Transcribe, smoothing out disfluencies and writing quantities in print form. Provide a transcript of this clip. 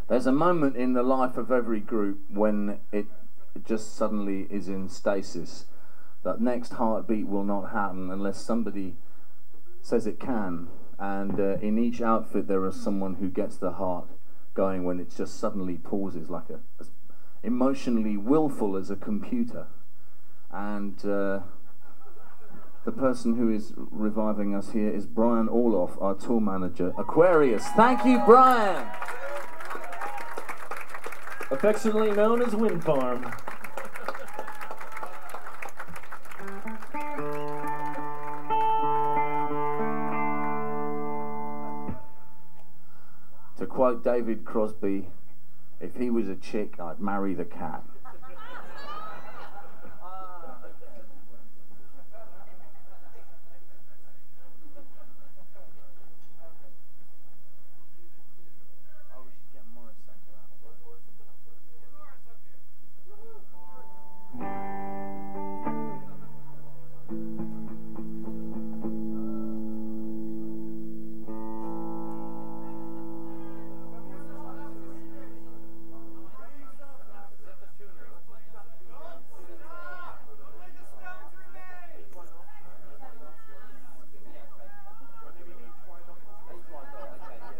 There's a moment in the life of every group when it just suddenly is in stasis. That next heartbeat will not happen unless somebody says it can. And in each outfit there is someone who gets the heart going when it just suddenly pauses, like as emotionally willful as a computer. And the person who is reviving us here is Brian Orloff, our tour manager, Aquarius. Thank you, Brian! Affectionately known as Wind Farm. To quote David Crosby, if he was a chick, I'd marry the cat.